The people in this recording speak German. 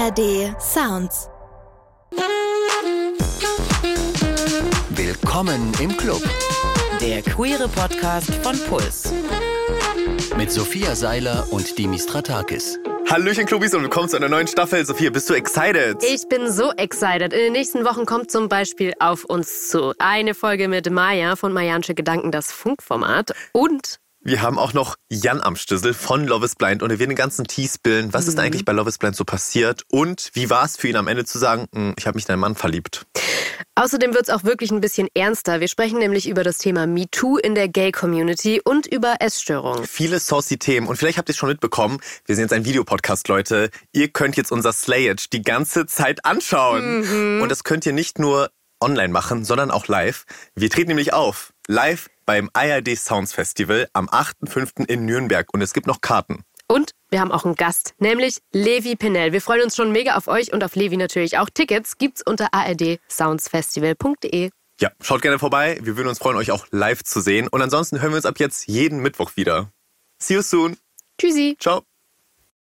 ARD Sounds. Willkommen im Club. Der queere Podcast von Puls. Mit Sophia Seiler und Dimitri Stratakis. Hallöchen Clubis und willkommen zu einer neuen Staffel. Sophia, bist du excited? Ich bin so excited. In den nächsten Wochen kommt zum Beispiel auf uns zu eine Folge mit Maya von Mayansche Gedanken, das Funkformat. Und wir haben auch noch Jan am Stüssel von Love is Blind und wir werden den ganzen Tee spillen. Was ist eigentlich bei Love is Blind so passiert? Und wie war es für ihn am Ende zu sagen, ich habe mich in einen Mann verliebt? Außerdem wird es auch wirklich ein bisschen ernster. Wir sprechen nämlich über das Thema MeToo in der Gay-Community und über Essstörungen. Viele saucy Themen. Und vielleicht habt ihr es schon mitbekommen, wir sind jetzt ein Videopodcast, Leute. Ihr könnt jetzt unser Slayage die ganze Zeit anschauen. Und das könnt ihr nicht nur online machen, sondern auch live. Wir treten nämlich auf, live beim ARD Sounds Festival am 8.5. in Nürnberg. Und es gibt noch Karten. Und wir haben auch einen Gast, nämlich Levi Pennell. Wir freuen uns schon mega auf euch und auf Levi natürlich auch. Tickets gibt's unter ardsoundsfestival.de. Ja, schaut gerne vorbei. Wir würden uns freuen, euch auch live zu sehen. Und ansonsten hören wir uns ab jetzt jeden Mittwoch wieder. See you soon. Tschüssi. Ciao.